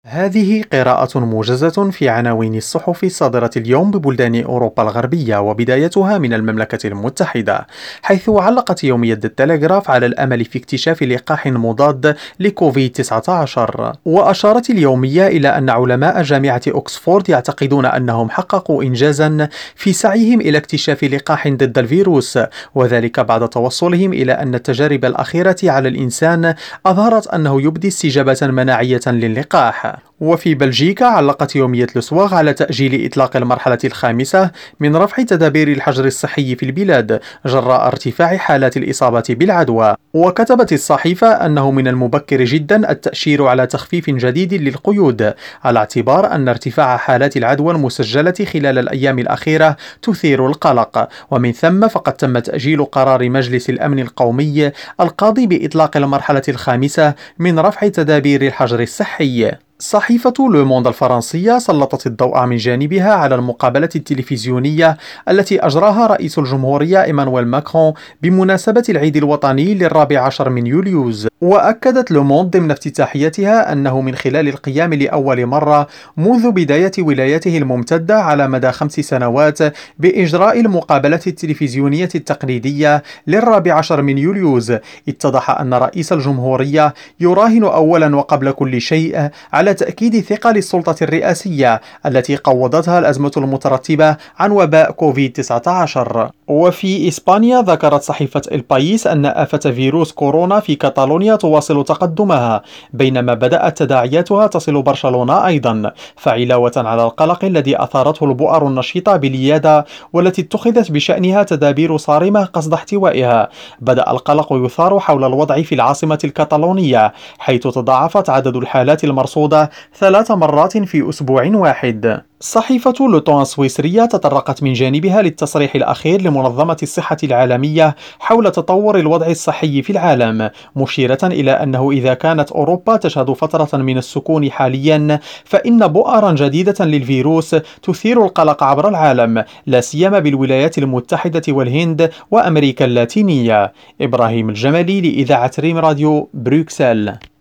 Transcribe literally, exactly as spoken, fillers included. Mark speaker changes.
Speaker 1: هذه قراءة موجزة في عناوين الصحف الصادرة اليوم ببلدان أوروبا الغربية، وبدايتها من المملكة المتحدة، حيث علقت يومية التلغراف على الأمل في اكتشاف لقاح مضاد لكوفيد تسعة عشر. وأشارت اليومية إلى أن علماء جامعة أكسفورد يعتقدون أنهم حققوا إنجازا في سعيهم إلى اكتشاف لقاح ضد الفيروس، وذلك بعد توصلهم إلى أن التجارب الأخيرة على الإنسان أظهرت أنه يبدي استجابة مناعية للقاح. وفي بلجيكا علقت يومية لسواغ على تأجيل إطلاق المرحلة الخامسة من رفع تدابير الحجر الصحي في البلاد جراء ارتفاع حالات الإصابة بالعدوى. وكتبت الصحيفة أنه من المبكر جدا التأشير على تخفيف جديد للقيود، على اعتبار أن ارتفاع حالات العدوى المسجلة خلال الأيام الأخيرة تثير القلق، ومن ثم فقد تم تأجيل قرار مجلس الأمن القومي القاضي بإطلاق المرحلة الخامسة من رفع تدابير الحجر الصحي. صحيفة لو موند الفرنسية سلطت الضوء من جانبها على المقابلة التلفزيونية التي أجراها رئيس الجمهورية إيمانويل ماكرون بمناسبة العيد الوطني للرابع عشر من يوليوز. وأكدت لو موند ضمن افتتاحيتها أنه من خلال القيام لأول مرة منذ بداية ولايته الممتدة على مدى خمس سنوات بإجراء المقابلة التلفزيونية التقليدية للرابع عشر من يوليوز، اتضح أن رئيس الجمهورية يراهن أولا وقبل كل شيء على تأكيد ثقة للسلطة الرئاسية التي قوضتها الأزمة المترتبة عن وباء كوفيد تسعة عشر. وفي إسبانيا ذكرت صحيفة البايس أن آفة فيروس كورونا في كاتالونيا تواصل تقدمها، بينما بدأت تداعياتها تصل برشلونة أيضا، فعلاوة على القلق الذي أثارته البؤر النشيطة بليادا والتي اتخذت بشأنها تدابير صارمة قصد احتوائها، بدأ القلق يثار حول الوضع في العاصمة الكتالونية، حيث تضاعفت عدد الحالات المرصودة ثلاث مرات في أسبوع واحد. صحيفة لوتون السويسرية تطرقت من جانبها للتصريح الأخير لمنظمة الصحة العالمية حول تطور الوضع الصحي في العالم، مشيرة إلى أنه إذا كانت أوروبا تشهد فترة من السكون حاليا، فإن بؤرا جديدة للفيروس تثير القلق عبر العالم، لا سيما بالولايات المتحدة والهند وأمريكا اللاتينية. إبراهيم الجمالي لإذاعة ريم راديو، بروكسل.